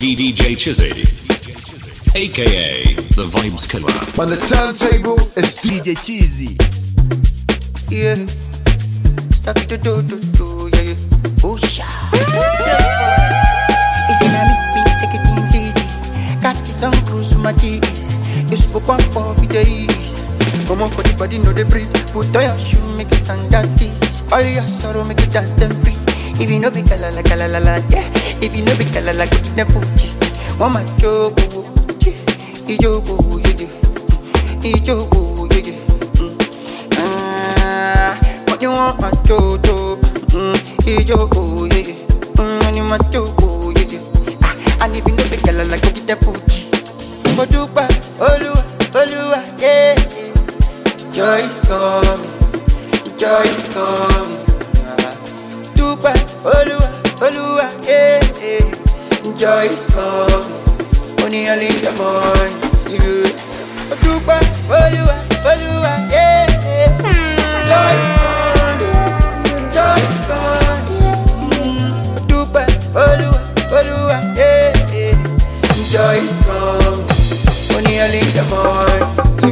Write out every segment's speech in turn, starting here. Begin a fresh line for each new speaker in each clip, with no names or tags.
DJ Chizzy, aka the Vibes Killer.
On the turntable, it's DJ Chizzy.
Yeah, stop it do, yeah. Oh, sha. It's in a me, take it easy. Catch some cruise with my cheese. You spoke one for days. Come on for the body, know the breathe. Put on your shoe, make it stand that this. All your sorrow, make it dance them free. If you know be kalala, yeah. If you know be kalala, go get them Fuji. One my joke, ijogo, yeah. What you want, my jojo? Ijogo, yeah. When you my jogo, yeah. And if you know be kalala, go get them Fuji. Odupa, Oluwa, yeah. Joy is coming. Dupa, Oluwa, yeah. Joy is coming. Only early in the morning. Dupa, Oluwa, yeah. Joy is coming. Dupa, Oluwa, yeah. Joy is coming. Only early in the morning.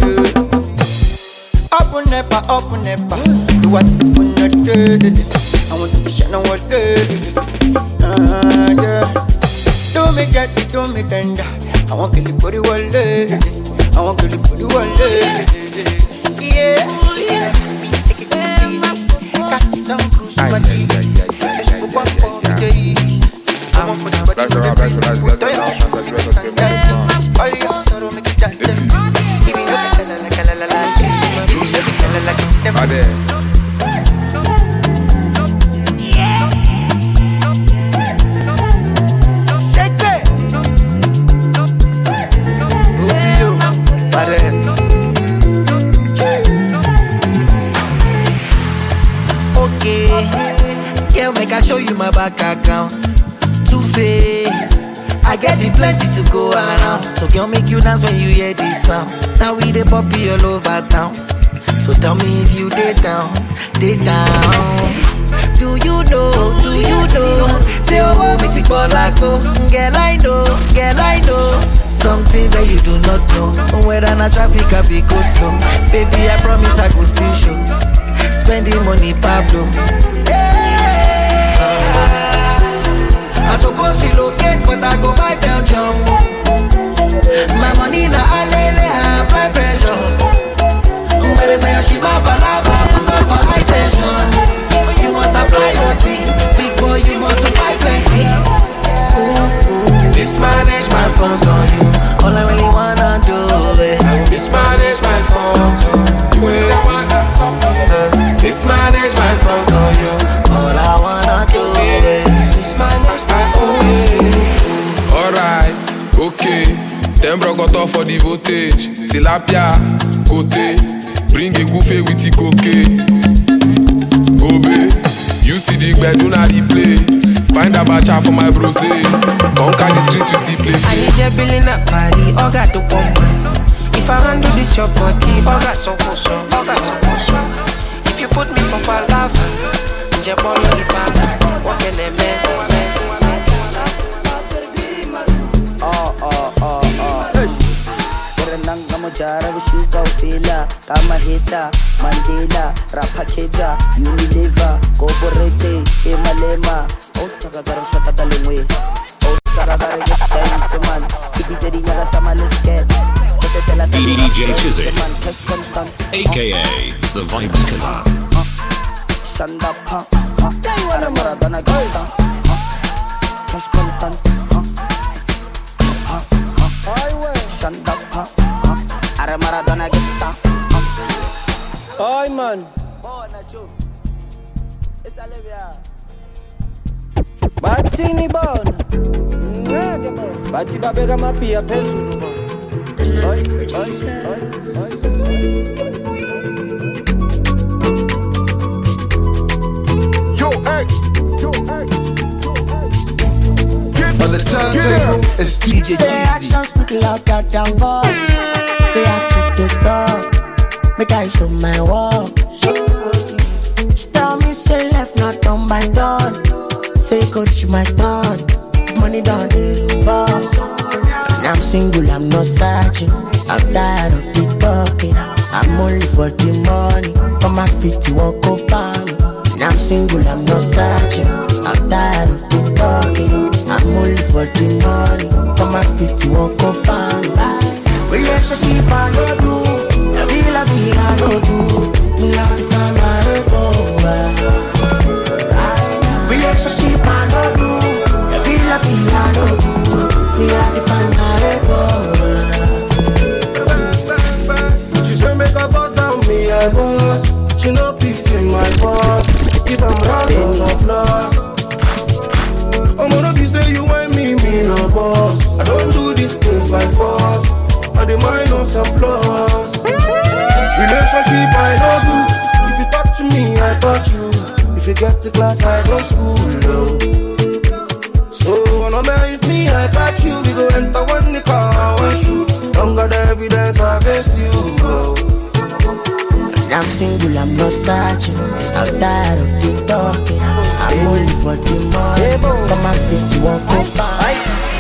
Up and never. Do what you wanna do. I want to be shining all day. Yeah. Do me dirty, do me tender. I want to live for the world. I want to live for the world. Yeah. Take it easy. Catch some cruise with my cheese. Just go back for the days. I want for the body to the breeze. Put on your shoes, make it stand like this. All your sorrow, make it dance them. If you look at la.
Ade.
Shake it. Rubio. Ade. Okay. Girl, make I show you my bank account. Two-Face. I get it plenty to go around. So girl, make you dance when you hear this sound. Now we the puppy all over town. So tell me if you did down. Do you know? Say oh, me take ball like go. Girl I know. Some things that you do not know. Whether na traffic I be go slow. Baby I promise I go still show. Spending money Pablo. I suppose she locates, but I go buy Belgium. My money na alele, I apply pressure. But it's like she ma balaba, put on for high tension. You must apply your team, big boy, you must apply plenty. Mismanage my funds on you, all I really wanna do is mismanage my funds. Mismanage my funds on you, all I wanna do is mismanage my funds.
Alright, okay. Them bro got off for the voltage. Tilapia, côté. Bring a goofy with the cocaine. Gobe, you see the bed, do not replay. Find a bacha for my bros. Conquer the streets with the play.
I need your billing up party, all got the woman. If I handle this your body, all got so. If you put me for palava, Jabolo if I walk in the man.
Jara Vishika Fila, Kama Hita, Mandela, Rapakeja, Unilever, Goborete, Emalema, Osaka Shaka Dalingwe, Osaka Seman, Tibiteri Nagasama, let's get
DJ Chizzy, aka the Vibes Killer.
Shanda Pa, Maradona Gata, Cash Contant, Shanda Pa. Maradona gesta.
Ay man. Batini bon. Ngeke bon. Bathi babeka mapia phezulu bon.
Yo X. Get on the turntable, it's DJ Chizzy.
Say actions speak louder than voice. Say I took the dog, make I show my work. She tell me say left not on my done. Say coach my done.
money down the boss. And I'm single, I'm not searching. I'm tired of the talking. I'm only for the money. Come my feet, you won't go by me. And I'm single, I'm not searching. I'm tired of the talking. I'm only for the money. Come my feet, you won't go by me. Relationship, I don't do. La vida, I don't do. Me like to find my relationship, I don't do. La vida, I don't do. Me like to find my
She say make a boss down me, I boss. She no pity my boss. If I'm round on applause. I'm gonna be say you want me no boss. I don't do these things by force. I demand no some applause. Relationship I don't do. If you touch me, I touch you. If you get to class, I go school. No. So no matter if me, I catch you. We go enter one the car, one shoot. Don't got the evidence against you. Oh.
I'm single, I'm not searching. I'm tired of the talking. I'm only for the money. Come and fit you won't go by.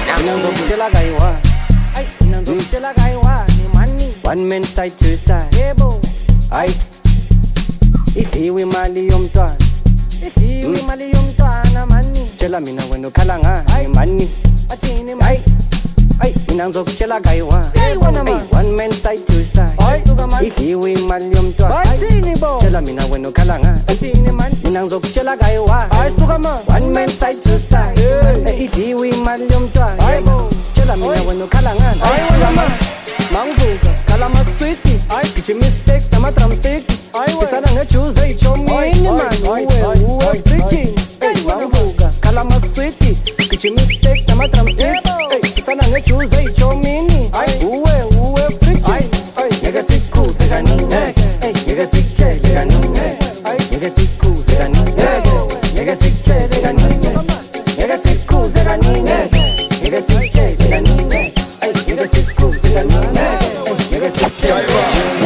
One man side to side. Aye. If he we mali twan. If he we mali twan money. Tell me now when no kalanga money. Aye. Ay, inanzo kuchela gaiwa. One man side to side. If he we malium to. Chela mina weno kalanga. Inanzo kuchela gaiwa. One man side to side. If he we malium to. Chela mina weno kalanga. Manguka, kalama sweetie. Kichi mistake, tama drumstick. Kisana nga choose it cho mini man. Uwe freaking. Manguka, kalama sweetie. Kichi mistake, tama drumstick. Sana nga choose it cho mini. Uwe freaking. Nigga siku segani. Nigga sikche legani. Nigga siku segani. Nigga sikche legani. Nigga siku segani. Nigga sikche legani. Nigga siku segani. Nigga sikche legani.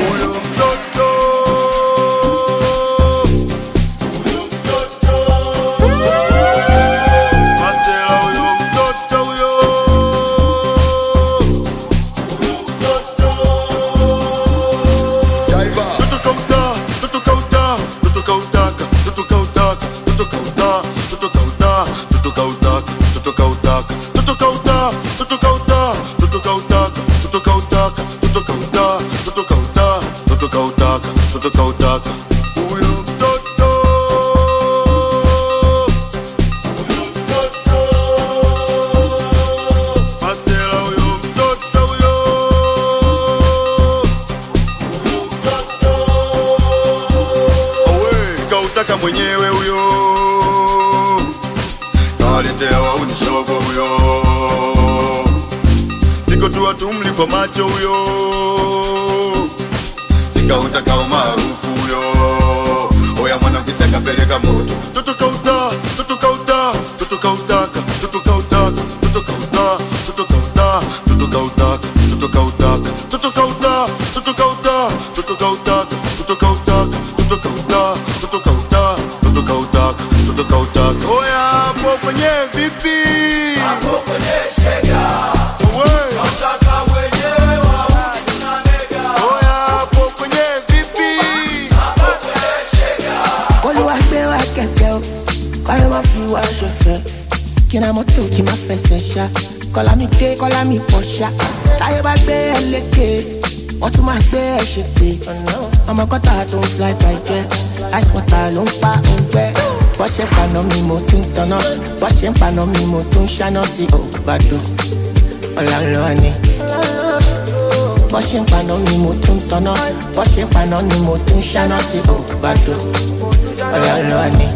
Mwenyewe huyo nawaletewa unishogo huyo siko tu watumli kwa macho huyo sika utaka umaarufu huyo oya mwana kisaka peleka moto tutuka uta tutuka uta tutuka utaka tutuka utaka tutuka uta tutuka uta tutuka utaka tutuka utaka tutuka uta tutuka uta tutuka utaka tutuka utaka tutuka uta tutuka uta tutuka utaka tutuka utaka oya hapo kwenye vipi hapo kwenye shega wewe unataka wenyewe wao tunanega oya hapo kwenye vipi hapo kwenye shega
Oluwa gbe wa kẹ̀kẹ́ o kọ́lé ma fi wá ṣọ̀fẹ́ kí na mọ́tò kí ma fẹsẹ̀ ṣá kọ́lá mi dé kọ́lá mi pọ̀ ṣá táyé bá gbé ẹ lékè wọ́n tún máa gbé ẹ ṣe pé ọmọ kọ́tà tó ń fly by jet ice water ló ń pa òǹgbẹ bọ́ ṣe ń paná mi mo tún tanná bọ́ ṣe ń paná mi mo tún ṣáná sí ògbàdo ọ̀là ń lọ ni bọ́ ṣe ń paná mi mo tún tanná bọ́ ṣe ń paná ni mo tún ṣáná sí ògbàdo ọ̀là ń lọ ni.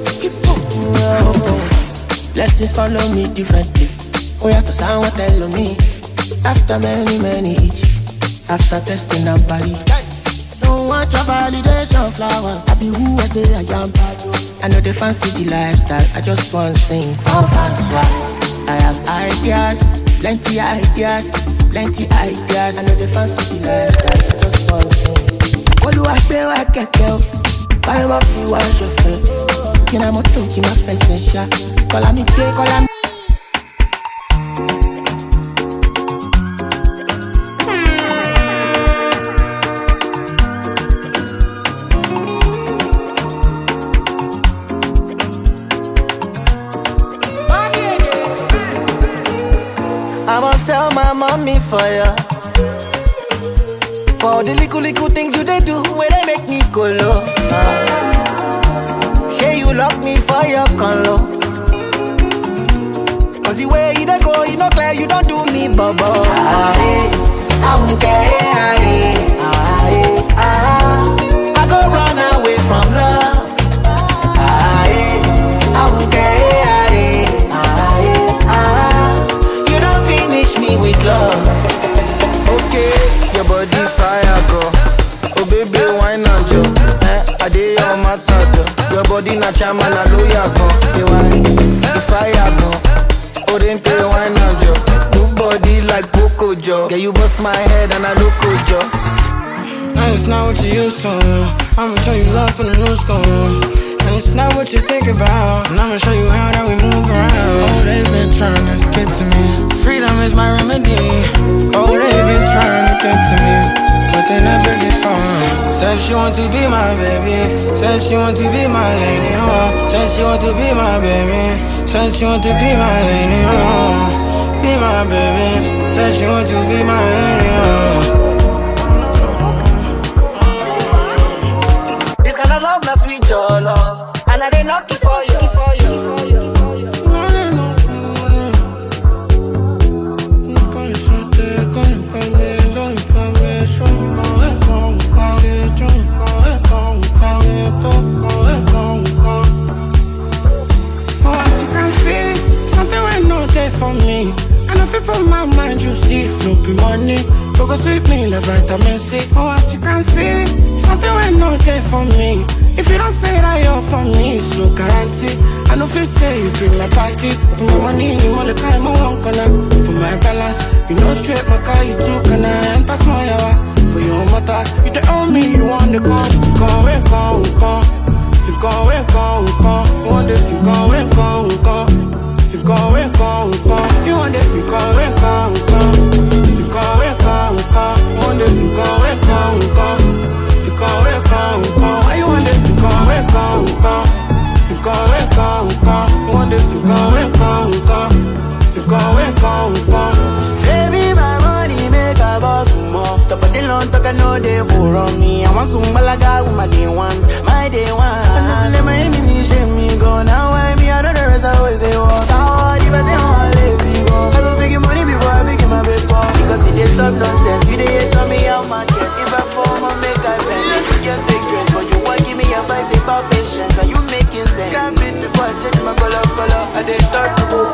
Blessings follow me differently. Oh, yeah, to sound what tell me. After many each. After testing and body. Don't want your validation flower. I be who I say I am. I know they fancy the lifestyle. I just want to sing for fans. I have ideas, plenty ideas, plenty ideas. I know they fancy the lifestyle. I just want to sing. What do I pay? I can't tell. Why am I free? Why should I? Can I moto? Can I face it? Call me, call me.
want me fire. For the little things you they do, where they make me go low. Say you lock me for your color. Cause the way you don't go, you not clear, you don't do me bubble. I won't care. I go run away from love. I won't care. You don't finish me with love. Okay, your body fire, bro. Oh baby, wine and jo. I did your matter, your body na chama na loya go. Say why? The fire go. Oh then pay wine and jo. Good body like Coco Jo. Yeah, you bust my head and I look good jo.
And it's not what you used to. I'ma show you love from the new school. And it's not what you think about. And I'ma show you how that we move around. Oh, they've been trying to get to me. Freedom is my remedy. Oh, they've been trying to get to me, but they never get far. Said she want to be my baby. Said she want to be my lady. Oh, said she want to be my baby. Said she want to be my lady. Oh, be my baby. Said she want to be my lady. Oh.
This kind of love, that's sweet your love. And I didn't knock it for you.
For me, and if you put my mind, you see, floppy money, focus with me, like vitamin C. Oh, as you can see, something when not there for me. If you don't say that you're for me, it's no guarantee. I know if you say you bring my party, for my money, you want the time I want gonna. For my balance, you know straight my car, you too can I enter small yawa. For your mother, you the owe me, you want the call. If you go away, go, go. If you go away, go, go. You want if you go away, go, go. If you go away, go, go. You want if you go away, go, go. If you go away, go, go. You want if you go away, go, go. If you go away, go, go. You want if you go away, go, go. If you go away, go, go. You want if you go away, go, go. If you go away, go, go.
Baby, my money make a boss more. Stop at the long talk, I know they pour on me. I want some malaga with my day ones, my day one. I never let my enemies shame me go. Now I me, I know the rest I always say walk out. If I say I'm lazy go, I go big money before I begin my big ball. Because if they stop nonsense, you they tell me how much get. If I fall, I'll make a sense. You fake dress, but you want give me advice about patience. Are you making sense? Can't beat before I change my color. I did start to go.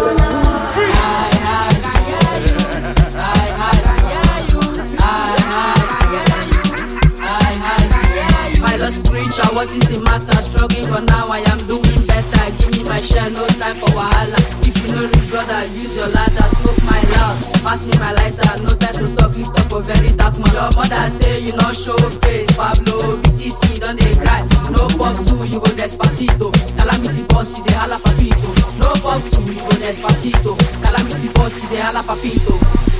What is the matter? Struggling but now I am doing better. Give me my share, no time for wahala. If you know this brother, use your ladder. Smoke my loud, pass me my lighter. No time to talk, lift up a very dark man. Your mother say you not show face. Pablo, BTC, don't they cry. No puff 2, you go Despacito. Calamity boss, you dey hala papito. No puff 2, you go Despacito. Calamity boss, you dey hala papito.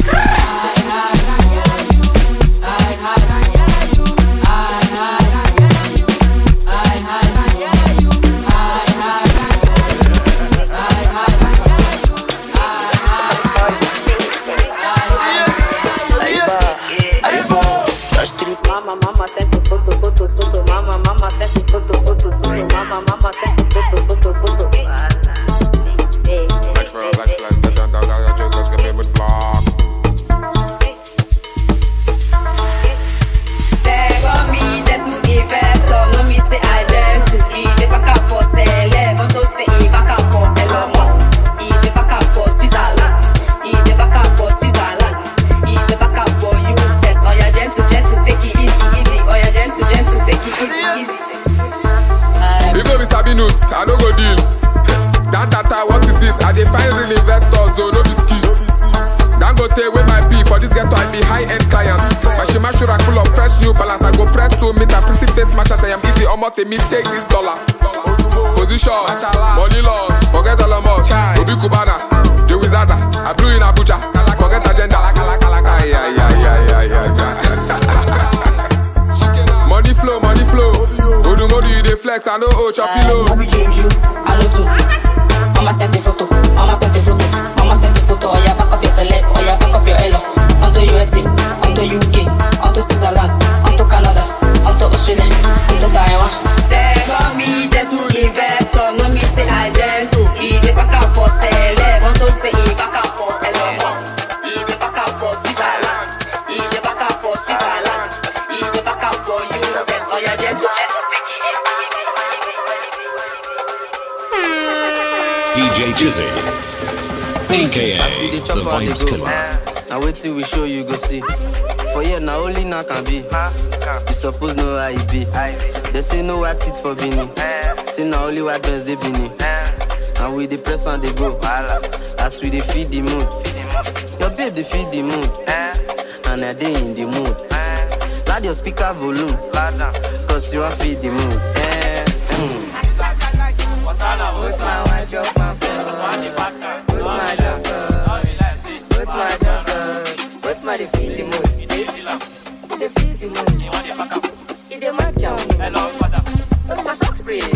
Mama sent a photo. Mama sent a photo. Mama sent a photo.
Black flag, that just get me with block.
They got me there to invest, no me say identity. They back and forth, they want to say back and forth, Elon Musk. They back and forth, Switzerland. They back and forth, Switzerland. They back and forth, US. Oh yeah, gentle, take it easy. Oh yeah, gentle, take it easy.
You go be sabi notes, I no go deal. That what is this? I dey find real investors, though no be skills. Dangote with my P for this ghetto, I be high-end clients. My Shima Shura full of fresh new balance. I go press to meet a pretty face match as I am easy. Almost a me take this dollar. Position, money loss, forget all of much. Obi Kubana, Joey Zaza, I blew in Abuja. Forget agenda. Money flow. Odu you dey flex, I know choppy low.
I love to. Mama sent a photo. Oh yeah, back up your select. Oh yeah, back up your elo.
DJ Chizzy, aka the Vibes Killer.
Now wait till we show you go see. For here now only now can be. You suppose know how it be. They say no what it for Bini. Say now only what does they Bini. And we the press on the go. As we they feed the mood. Your babe they feed the mood. And a day in the mood. Loud your speaker volume. Cause you want feed the mood.
What's my wardrobe, my phone? What's my jumper? What's my jumper? What's my defeat the mood? Defeat the mood. It dey match on me. What's my sock spray?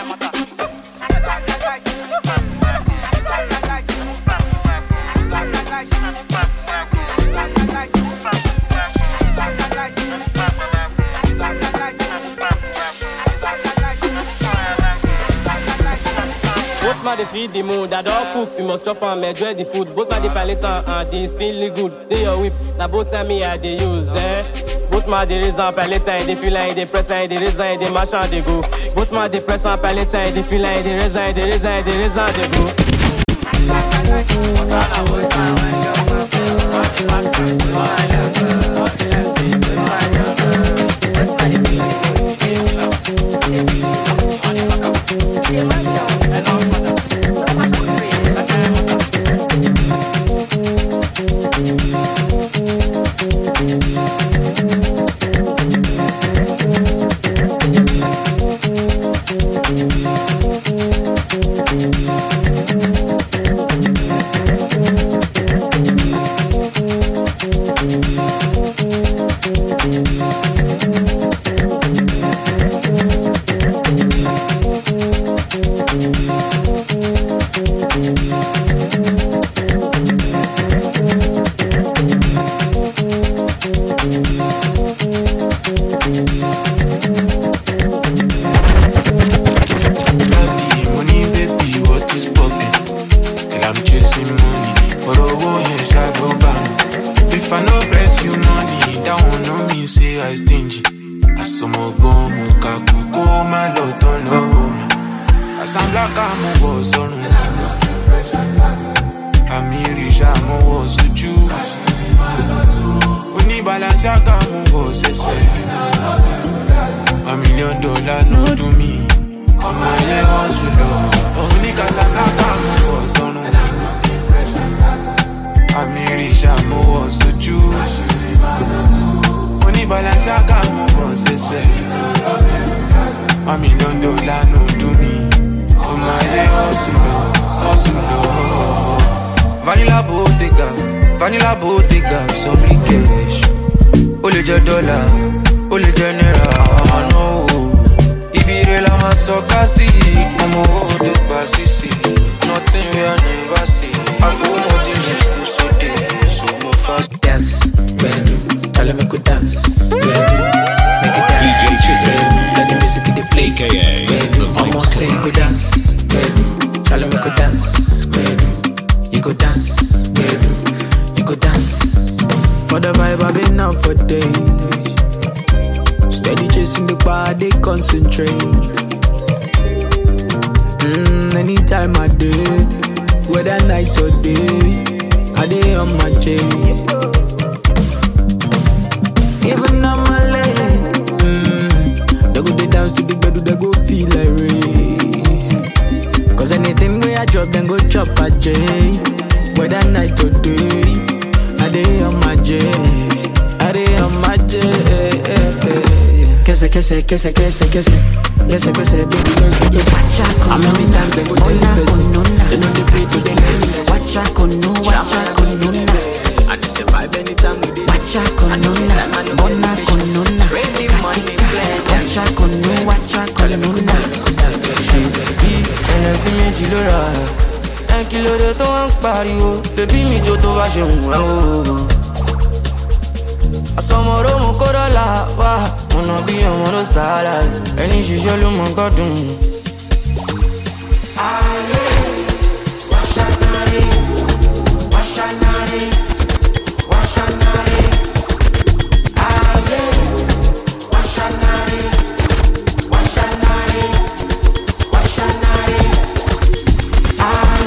Both man they feed the mood, I don't cook, we must chop and enjoy the food. Both man they palette and this feeling good. They your whip, now both time me I they use, Both man they raise and palette and they feel like they press and they raise and they mash and they go. Both man they press and palette and they feel like they raise and they raise and they raise and they go.
Vanilla Bottega, so me cash. Ole je dollar, ole je naira, I know. If you real, I'm a soccer see. I'm a old basisi. Nothing we are never see. I feel nothing like so deep, so more fast.
Dance, bedu, tell me could dance, bedu, make it dance.
DJ Chizzy,
let the music in the play,
aka the Vibes
Killer. You go dance, bedu, tell me could dance, bedu, you go dance, bedu. Go dance. For the vibe I've been out for days. Steady chasing the bar, they concentrate. Anytime I do, whether night or day, I day on my chase. Even on my leg, they go they dance to the bed, they go feel like rain. Cause anything where I drop, then go chop a J. Whether night or day, I dey on my jazz, I dey on my jazz. Kese, kese, kese, kese, kese, kese, kese, baby, kese, kese. How many times they go tell the person? They know they play to the ladies. Watcha kono, watcha kono. And they survive anytime we did. Watcha kono, bona kono. Ready money plan. Watcha kono, watcha kono.
Energy méjì ló rà. Kí ló dé tó ń pariwo, bébí mi jó tó bá ṣe ń wá o. Àsọmọ̀rọ̀ mo kó dọ́là wá, mo nà bí ọmọ ló sáárà, ẹni ṣiṣẹ́ ló mọ̀ gbọ́dùn. Ayé wàṣánárì, wàṣánárì, wàṣánárì. Ayé wàṣánárì, wàṣánárì, wàṣánárì.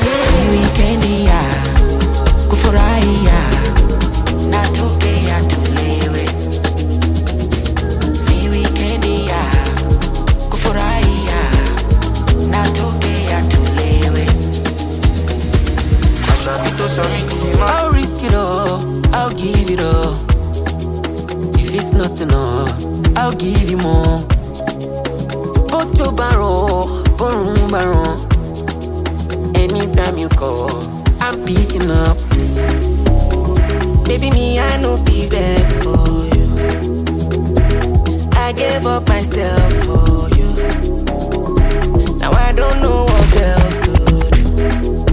I'll risk it all, I'll give it all. If it's nothing all, I'll give you more. Put your barrel, barrel. Anytime you call, I'm picking up.
Baby, me, I know be vex for you. I gave up myself for you. Now I don't know what else to do.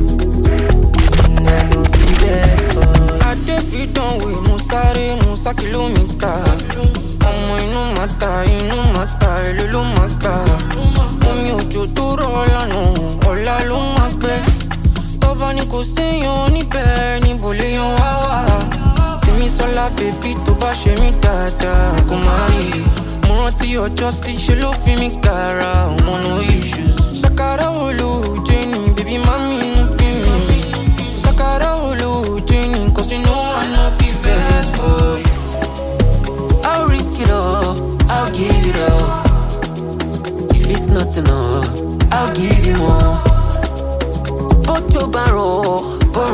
I know be vex for you.
I definitely don't wait, Musa kilometer. Ọmọ inú mata, ìlú mata. Omi òjò tó rọ̀ lánàá, ọ̀la ló máa gbẹ. Tọ́ba ni kò séyàn níbẹ̀, níbo léyàn wá wà. Sinmi sọ́lá bèbí tó bá ṣe mí dáadáa, kò máa rí. Mo rántí ọjọ́ sí, ṣe ló fi mí kára, ọmọ no issues. Ṣàkàrà olóòjé ni, bèbí mami inú bí mi. Ṣàkàrà olóòjé ni, cause you know I know fi vex for you. I'll risk it all, I'll give it all. If it's nothing all, I'll give you more. Put your barrel.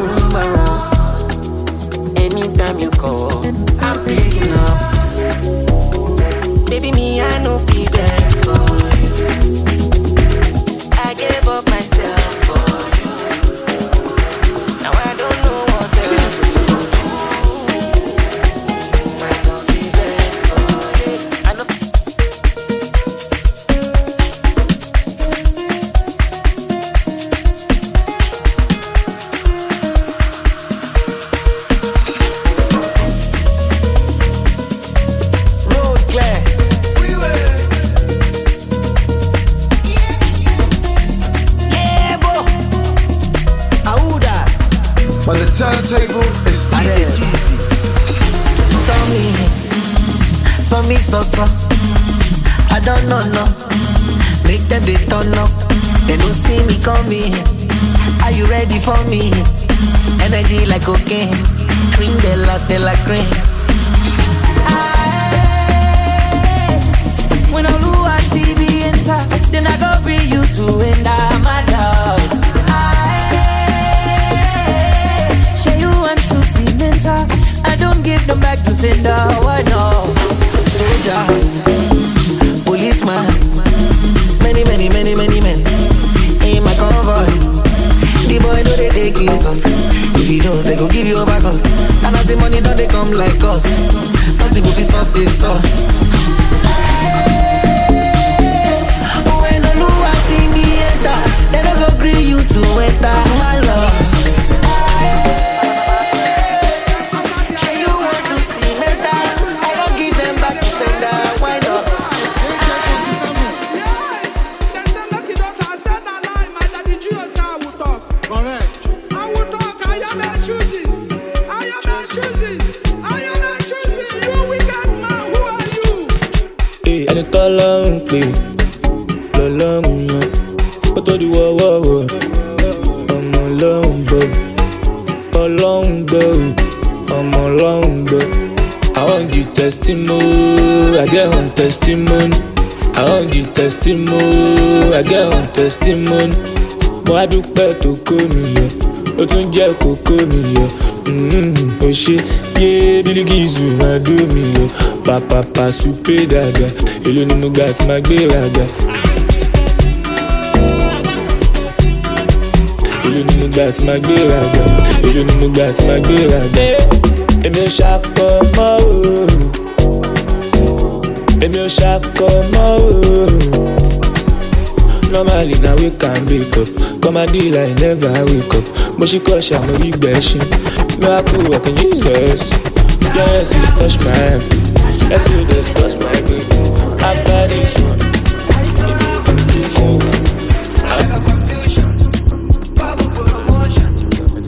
Anytime you call, I'm picking up.
Baby, me, I know be vex for you. I gave up myself for you. Now I don't know what else to do. I know be vex for you. I know.
Turntable is
For me, so. I don't know, no. Make them they turn up. They don't see me coming. Are you ready for me? Energy like cocaine. Cream de la cream. When I lose a TV enter, then I go bring you to enter my love. I don't give them back to sender, why no? Soldier, policeman, many men in my convoy. The boy know they take his us. If he knows, they go give you a back up. And as the money don't they come like us. Nothing will be soft this sauce. When I know I see me enter, they don't go agree you to enter my love.
Ẹni tọ́lọ́run pè lọ́lọ́run yan kó tó di wọ́wọ́wọ́ ọmọ ọlọ́run gbọ́ ọlọ́run gbọ́ ọmọ ọlọ́run gbọ́. I want you testimony, I get on testimony. I want you testimony, I get on testimony. Mo á dúpẹ́ tó kó mi yọ, ó tún jẹ́ kókó mi yọ. Ó ṣe yé bílíkìsù máa dó mi yọ. Pàpàpà súpé dàgbà, èló ni mo gbà tí máa gbé ràgbà. Èló ni mo gbà tí máa gbé ràgbà, èló ni mo gbà tí máa gbé ràgbà. Èmi ò ṣàkọ mọ́ òòrùn, èmi ò ṣàkọ mọ́ òòrùn. Normally now we can wake up, come and deal I never wake up. Mo ṣì kọ́ ṣàmú ìgbẹ́ ṣin, miracle working Jesus. Yes, you touch my hand, yes you just touch my brain. After this one,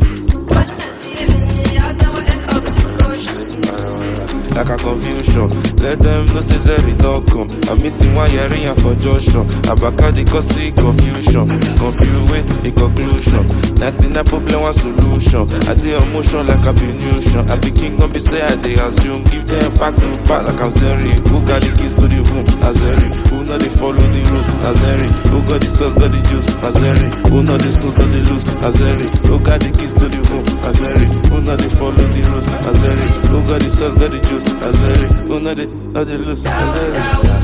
like a confusion. Let them know say Zeri don't come. I'm meeting one year for Joshua. Abakadi cause confusion. Confuse with the conclusion. 99 problem one solution. I do emotion like I be nution. I be king don't be say I they assume. Give them back to back like I'm Zeri. Who got the keys to the room? Nazeri. Who know they follow the rules? Nazeri. Who got the sauce, got the juice? Nazeri. Who know the stones, got the loose? Nazeri. Who got the keys to the room? Nazeri. Who know they follow the rules? Nazeri. Who got the sauce, got the juice? Nazeri. Who know they loose? Nazeri.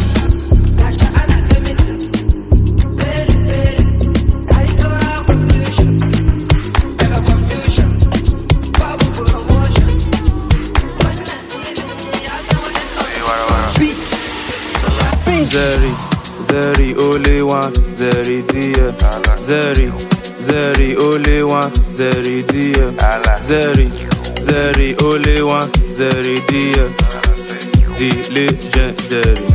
Zeri, only one, Zeri dear. Zeri, only one, Zeri dear. Zeri, only one, Zeri dear. The legendary.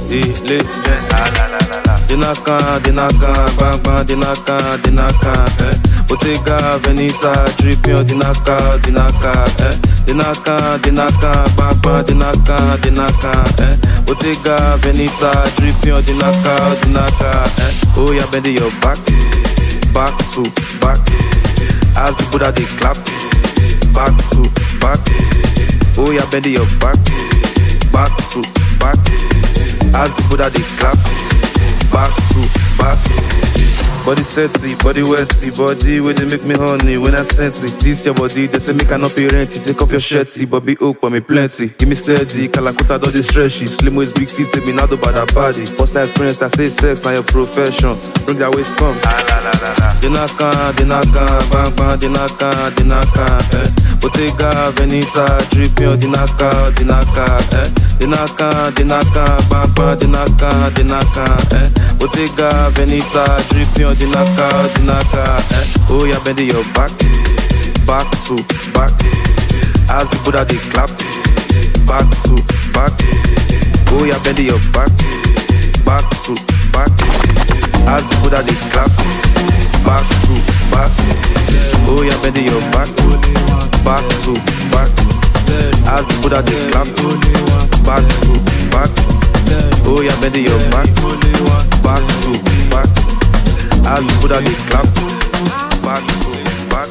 Dinaka, bang bang, dinaka, eh. Bottega, Veneta, Dripping, dinaka, eh. Dinaka, bang bang, dinaka, eh. Bottega, Veneta, Dripping, dinaka, eh. Oh yeah, bend your back to back. As the Buddha they clap, back to back. Oh yeah, bend your back to back. As the Buddha they clap, back to back. Body sexy, body wetty, body where they make me honey when I sense it. This your body, they say me cannot be renty. Take off your shirty, but be oak for me plenty. Give me steady, Kalakuta do this stretchy. Slim waist, big titty, me not do bad that body. What's that experience? I say sex, now your profession. Bring that waist come. Dinaka, bang bang, dinaka, eh. Bottega, Veneta, Dripping, dinaka, eh. Dinaka, bang bang, dinaka, eh. Bottega, Veneta, Dripping, dinaka, eh. Oh yeah, bend your back to back. As the Buddha they clap, back to back. Oh yeah, bend your back to back. As the Buddha they clap, back to back. Oh yeah, bend your back to back. As the Buddha they clap, back to back. Oh yeah, bend your back to back. As the Buddha they clap, back to back.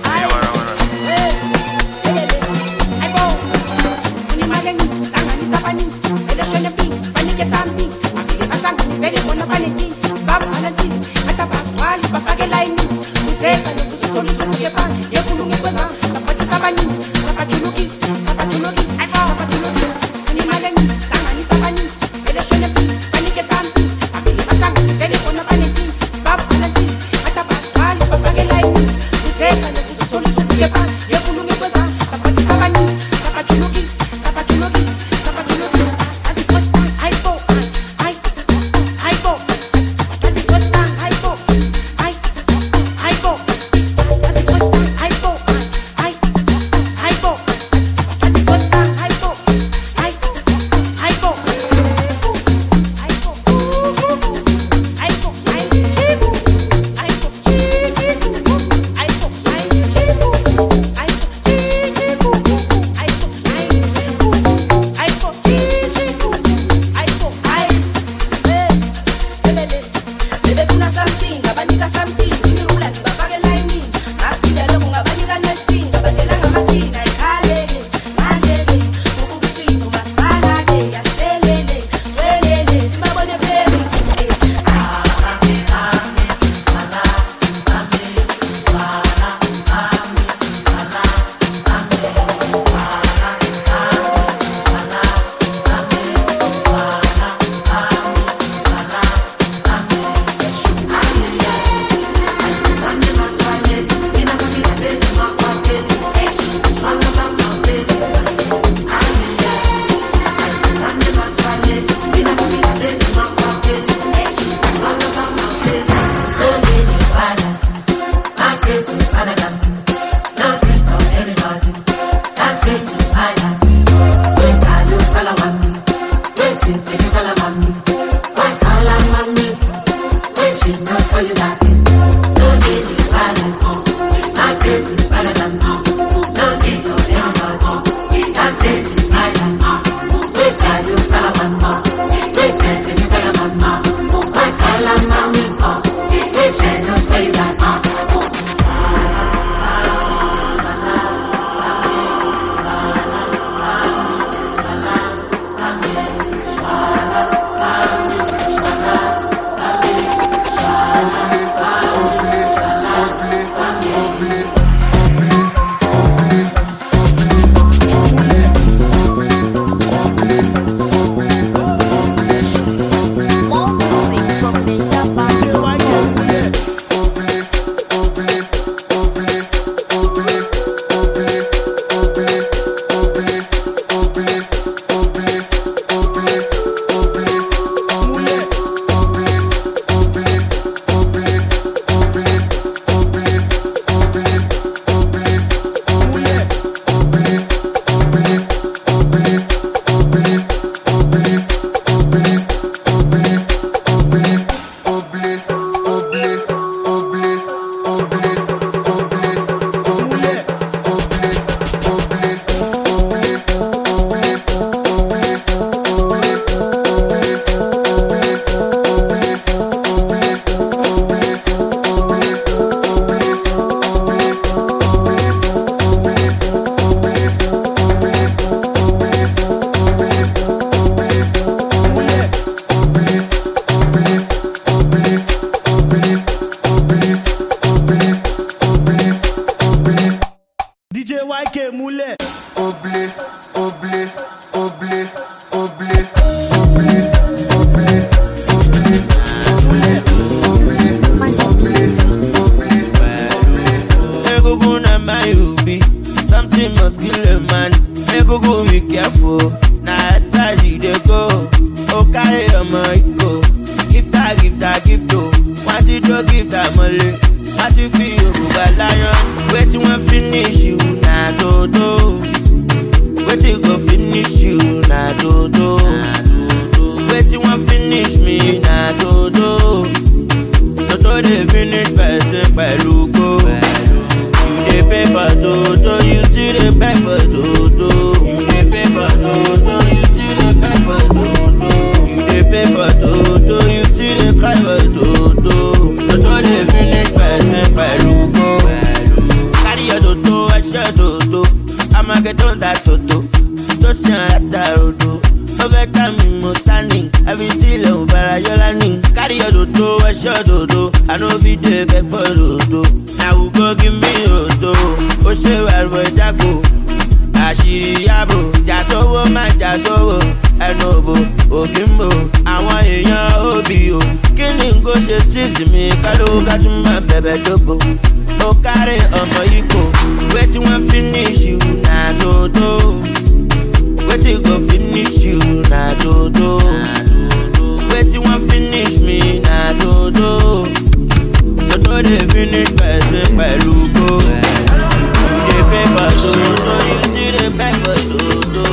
fìdí múlẹ̀.
Oblé, oblé, oblé, oblé, oblé, oblé, oblé, oblé, oblé, oblé, oblé.
Egungun na my ubi, something must kill a man. Egungun be careful, na advice you dey go. O carry ọmọ iko, give that gift o. Want you to give that money, want you feel Yoruba lion. Wetin wan finish you na dodo. Wetin go finish you na dodo. Wetin wan finish me na dodo. Dodo dey finish person pẹ̀lú go. You dey pay for dodo, you still dey pay for dodo. You dey pay for dodo, you still dey pay for dodo. You dey pay for dodo, you still dey cry for dodo. Dodo dey finish person pẹ̀lú go. Carry your dodo, ẹṣẹ́ dodo. Amageddon that toto. Tosin ata rodo. Over time mo standing. Everything lẹ́hùn fara yọ́lá ní. Carry your dodo, ẹṣẹ́ dodo. I no fit dey beg for dodo. Na who go give me dodo? Ó ṣe wẹ̀rọ ìjágbó. Àṣírí yàbò. Jàsówó má jàsówó. Ẹnu òbò òkè ń bò. Àwọn èèyàn òbí o. Kí ni n kò ṣe sísì mi? Káló kájú máa bẹ̀bẹ̀ dógbò. Ó kárí ọmọ yìí kò. Wetin wan finish you na dodo. Wetin go finish you na dodo. Wetin wan finish me na dodo. Dodo dey finish person pẹ̀lú go. You dey pay for dodo, you still dey pay for dodo.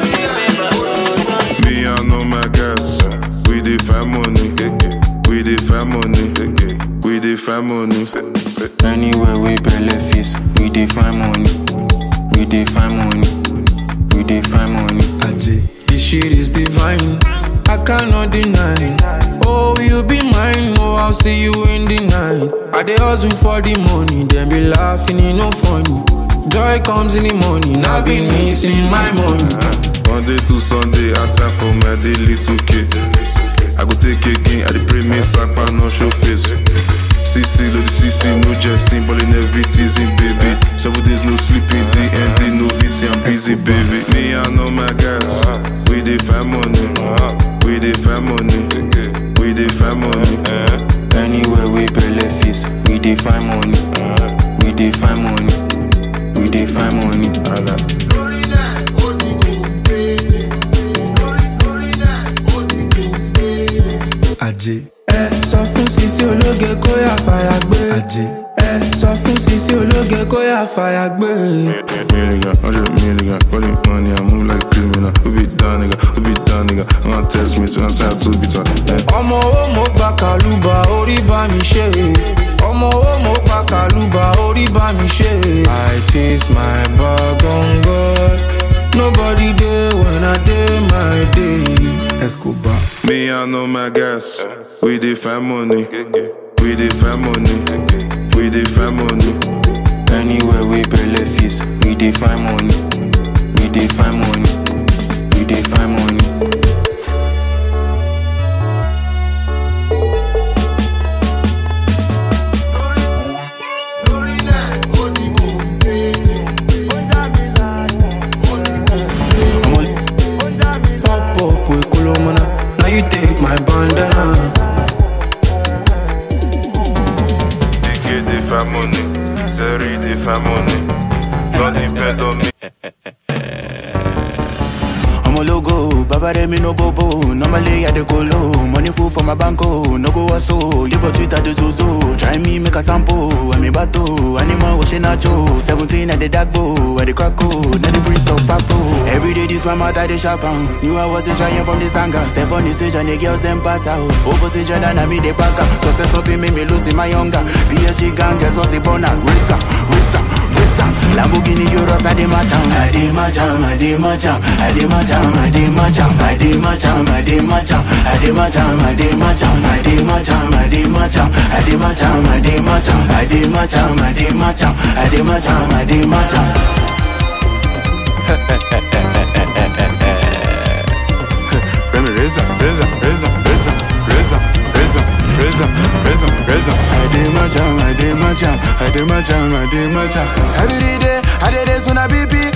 Me and all my guys, we dey find money. We dey find money. We dey find money.
Anywhere we benefits, we dey find money. We dey find money. We dey find money. This shit is divine, I cannot deny. Oh, you be mine, oh, I'll see you in the night. I dey hustle for the money, then be laughing, it no funny. Joy comes in the morning, I've been missing my money.
Monday to Sunday, I sign for my daily 2K. I go take again, I dey pray me sack, but no show face. CC, load the CC, no jesting, ballin' every season, baby. 7 days, no sleeping, DMD, no VC, I'm busy, baby. Me and all my guys, we dey find money. We dey find money. We dey find money.
Anywhere we benefits, we dey find money. We dey find money. We dey find money.
Ajé.
Sọ fún Sisi ológe kó yà fàyà gbé.
Ajé.
Sọ fún Sisi ológe kó yà fàyà gbé.
Million, 100 million, running money, I move like a criminal. Who be down, nigga? Who be down, nigga? I'm gonna test me to answer to be talk.
Ọmọ owó mo gba kàlùbà orí bá mi ṣe. Ọmọ owó mo gba kàlùbà orí bá mi ṣe. I chase my bag on God. Nobody there when I dey my day.
Escobar.
Me and all my guys, we dey find money. We dey find money. We dey find money.
Anywhere we benefits, we dey find money. We dey find money. We dey find money. Pop up with Kolomana, now you take my bandana.
They find money. Seri, they find money. Don't depend on me.
I'm a logo, Baba Remi no bobo. Normally I dey go low. Money full for my banco, no go waso. Live for Twitter the zozo. Try me make a sample. I'm a bato, animal washing nacho. 17 at the dark bow, at the crack code. Now the breeze of Paco. Every day this my mother they sharp on. Knew I wasn't trying from the sanga. Step on the stage and the girls them pass out. Opposition and I me the packer. Success of me losing my younger. PSG gang, guess what's the bonus? Risa, Risa, Risa. Lamborghini Euros, I dey my jam, I dey my jam, I dey my jam, I dey my jam, I dey my jam, I dey my jam, I dey my jam, I dey my jam, I dey my jam, I dey my jam, I dey my jam, I dey my jam, I dey my jam, I dey my jam, I dey my jam, I dey my jam, I dey my jam.
Remy Reza, Reza, Reza, Reza, Reza, Reza, Reza, Reza, Reza. I dey my jam, I dey my jam, I dey my jam, I dey my jam. Every day, I dey this on a BP.